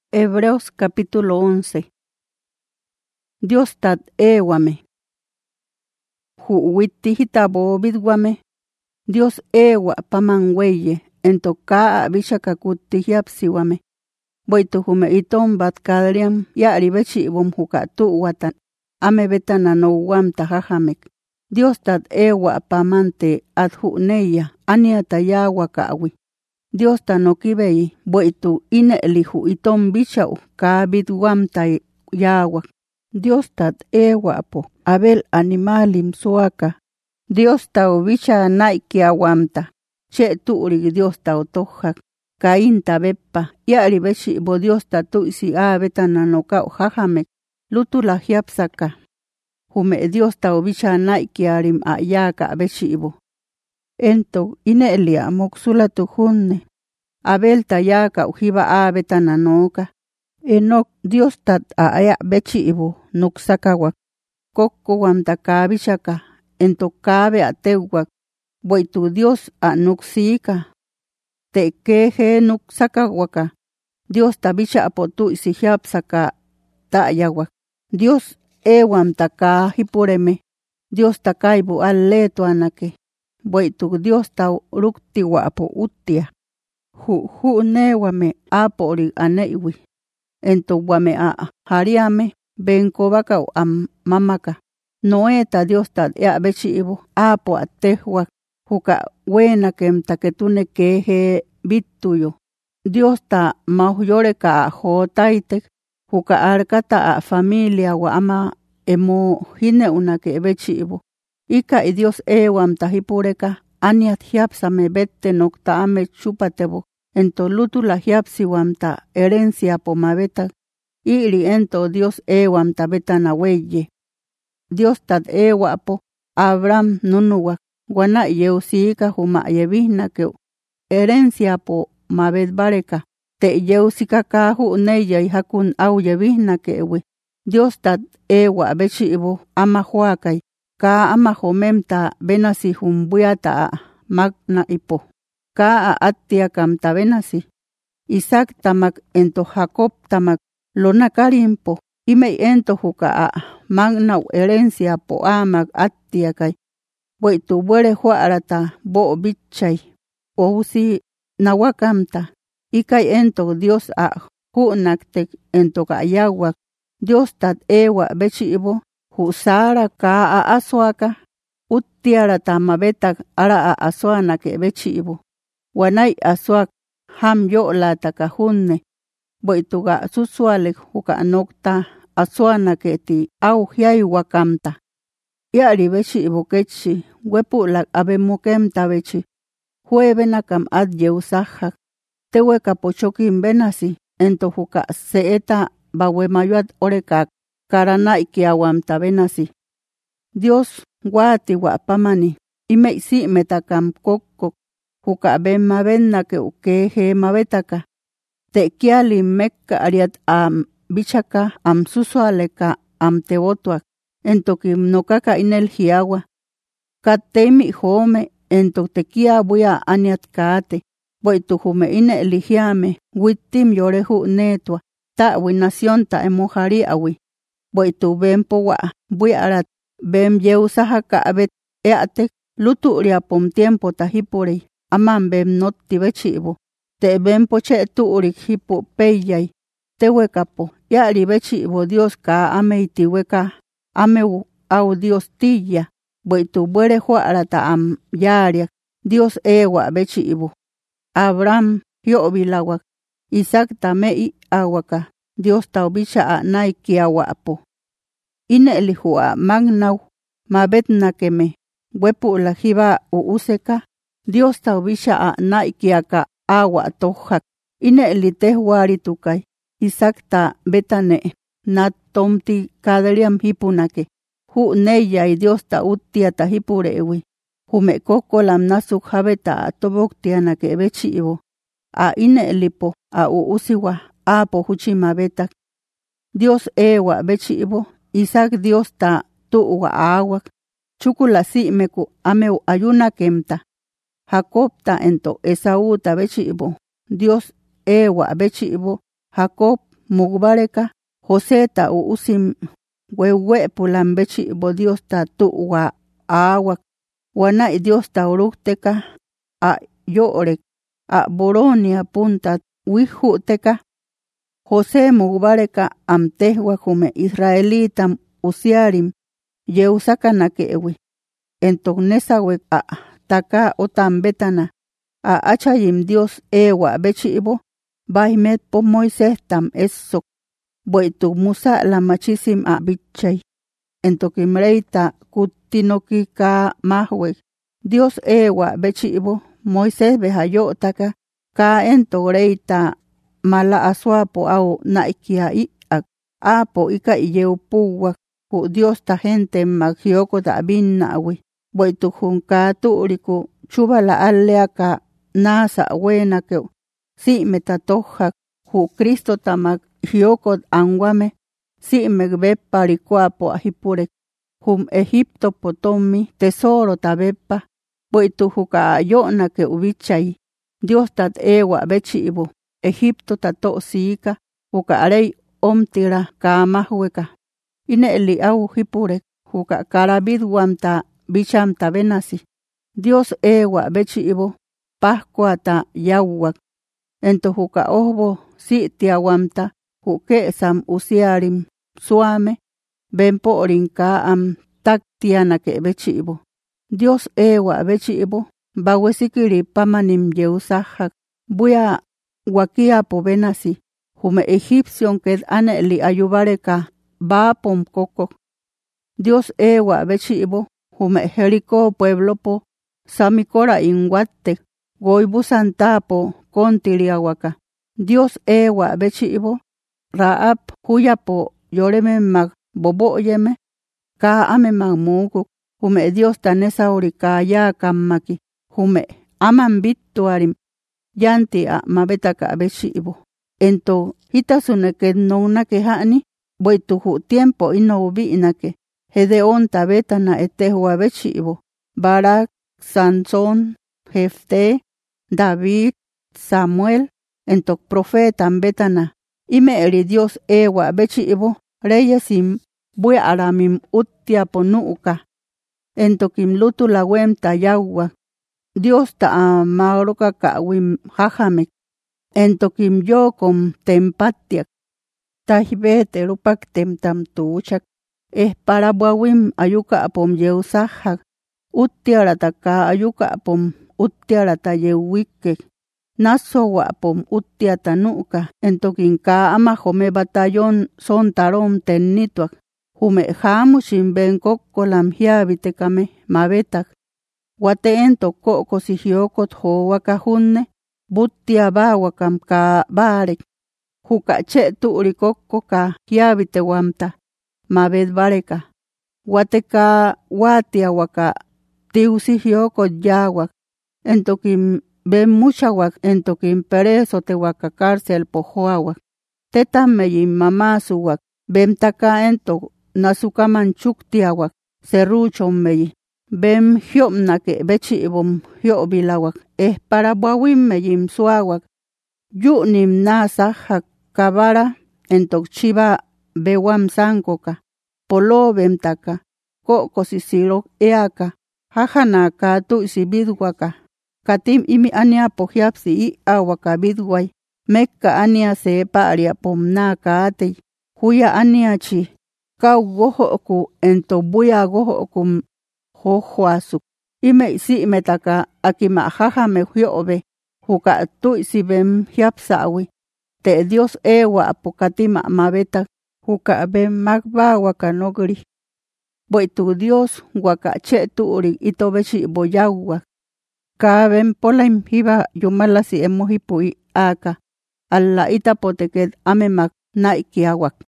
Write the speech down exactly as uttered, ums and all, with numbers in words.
Hebreos capítulo once. Dios tat ewame. Hu witti hitabo bidwame. Dios ewa pamanweye ento kaa bishaka kutti hiapsiwame. Boitu hume itom bat kadriam yari bechibum huka tu watan. Ame betana no wam tahajamek. Dios tat ewa pamante adhu neya aniata yawa kawi. Dios ta no kibei boitu ine lihu itom bichau ka bidwam ta yawa. Dios tat ewa po abel animalim suaka. Dios ta bicha naiki awamta. Che tuuri Dios ta otohak. Kainta beppa yari bechi bo Dios ta tuisi a betana no ka hajamek. Lutula hiapsaka. Hume Dios ta bicha naiki arim a yaka bechi bo. Ento inelia moksula tuhunne. Abel tayaka ujiba a betana noka. Enok Dios tat a aya bechi ibu nuksakawak. Koko wamtaka bishaka. Ento kabe a tewak. Boitu Dios a nuksika. Te keje nuksakawaka. Dios tabisha apotu isihiapsaka tayawak. Dios ewam taka hipureme. Dios takaibu aleto anake. Boitu Dios ta rukti wapo utia. Hu hu newame apori aneiwi. Ento wame a hariame benko baka am mamaka. Noeta Dios ta ya bechibu apo atehwa. Huka wena kem taketune keje bituyo. Dios ta mahuyore ka hotaitek. Huka arkata a familia wa ama emo hine unake bechibu. Ika i Dios ewam tahipureka. Aniat hiapsame bette nokta ame chupatebo. Ento lutu la hiapsiwamta herencia pomabeta. Iri ento Dios ewamta betana weye. Dios tat ewapo Abraham nunuwak. Guana yeusika huma yevihna keu. Herencia po mabet bareka. Te yeusika kahu neya hakun au yevihna kewe. Dios tat ewa bechibo ama huakai. Ka ama homemta benasi humbuyata magna ipo. Ka atia kam tabenasi. Isaac tamak ento Jacob tamak lona karimpo. Ime ento huka a magna herencia po amak atia kai. Boitu buere huarata bo bichay. Ousi nawakamta. Ikai ento Dios a hunaktek ento kayawak. Dios tat ewa bechibo. Husara ka a aswaka. Utiara tamabetak ara a aswana ke bechibo. Wanay aswak ham yo la takahunne. Boituga susualek huka nokta aswana ke ti au hiay wakamta. Yari bechi ibukechi wepu lak abe mukemta bechi. Huebena kam ad yeusahak. Tewe kapochokin benasi ento huka seeta bawe mayuat orekak karana ikiawamta benasi. Dios wati wapamani ime isi metakam kokok. Huka ben mabenna ke ukeje mabetaka. Te kiali mekka ariat am bichaka am susualeka am teotuak. Ento kim nokaka inel hiawa. Katemi home ento tekia buya aniat kate. Boitu hume ine elihiame. Wittim yorehu netua. Ta winacion ta emojari awi. Boitu ben powa buya arat. Ben yeusahaka abet eatek. Luturia pom tiempo tahipurei. Aman bem not tibechibo. Te ben poche tuurik hipo peyay. Te wekapo. Yari bechibo Dios ka ame itiweka. Ame au Dios tilla. Boitu buere huarata am yariak. Dios ewa bechibo. Abraham yo bilawak. Isaac tamei awaka. Dios taubicha a naiki awapo. Ine elihua magnau. Mabet nakeme. Wepu la jiba uuseka. Dios taubisha a naikiaka awa tohak. Ine elite huari tukai. Isaac ta betane. Nat tomti kadriam hipunake. Hu neya y Dios ta utia ta hipurewi. Hume koko lam nasuk habeta a toboktianake bechibo. A ine elipo a uusiwa a pohuchima betak. Dios ewa bechibo. Isaac Dios ta tuwa awak. Chukula si meku ameu ayuna kemta. Jacob ta ento Esaú ta bechibo. Dios ewa bechibo. Jacob mugbareka José ta uusim wewe pulan bechi bo Dios ta tuwa awak wana Dios ta urukteka a yorek a boronia punta wihuteka José mugbareka amtehwa kume israelitam usiarim yeusaka nakewi entonnesawe a taka otan betana a achayim Dios ewa bechibo baimet po Moisés tam esok boitu Musa la machisim a bichay entokim reita kutinoki ka mahwe Dios ewa bechibo Moisés behayo taka ka ento reita mala aswapo au naikia i ak apo ika iyeu puwa ku Dios ta gente magyoko da binnawi boitu junka tuuriku chuba la aleaka nasa wena ke si metatoja ku Cristo tamak hyoko anwame si megbepari kuapo ahipure hum Egipto potomi tesoro tabeppa boitu huka yona ke ubichay Dios tat ewa bechibo Egipto tato sika huka arei omtira kamahweka ine eli au hipure huka karabid wamta bicham tabenasi Dios ewa bechibo Pascua ta yawak ento huka ohbo si tiawamta huke sam usiarim suame benpo rinka am taktiana ke bechibo Dios ewa bechibo bawesikiri pamanim yeusahak buya wakia po benasi hume egipción que ane li ayubareka ba pom coco Dios ewa bechibo hume Jericó pueblo po samikora inguate goibu santapo kontiliawaka Dios ewa bechibo Raab huyapo yoreme mag boboyeme ka ame mag mugu hume Dios tanesa urika ya kamaki hume aman bittuarim yanti a mabetaka bechibo ento hitasune que nonna que hani boitu hu tiempo ino binake Gedeón tabetana etehua bechibo Barak Sansón Jefté David Samuel entok profeta betana ime eri Dios ewa bechibo reyesim bue aramim uttia ponuka entokim lutu la wemta yawa Dios ta amaroka kawim hajamek entokim yokom tempatiak tahibete rupak temtam tuchak es para buawim ayuka apom yeusahak uttiarata ka ayuka apom uttiarata yewike naso wa apom uttiata nuka entokin ka ama jome batallón son tarom tennituak hume jamushin ben kokkolam hiabitekame mabetak wate ento koko sihiokot howaka hunne buttia bawakam ka barek huka che tuuri kokko ka hiabite wamta mabed bareka wate ka watia waka tiusihiokot yawak entokim ben muchawak entokim pereso te waka cárcel pohoawak tetameyim mamasuwak bem taka ento nasukaman chuktiawak serruchon meyi bem hyomnake bechibom hyobilawak es para buawim meyim suawak yunim nasahak kabara entok chiba bewam sankoka polo bem taka koko sisirok eaka hajana ka tu sibidwaka katim imi ania pohiapsi i awaka bidway mekka ania se paria pomna kaate huya ania chi kau gohoku ento buya gohokum hohuasuk ime si metaka akima jaja me hyobe huka tu sibem hiapsawi te Dios ewa apokatima mabeta huka bem magba waka nogri boitu Dios waka che tuuri itobechi boyawa ka bem polaim hiba yumalasi emohipui aka alla itapoteket amemak naikiawak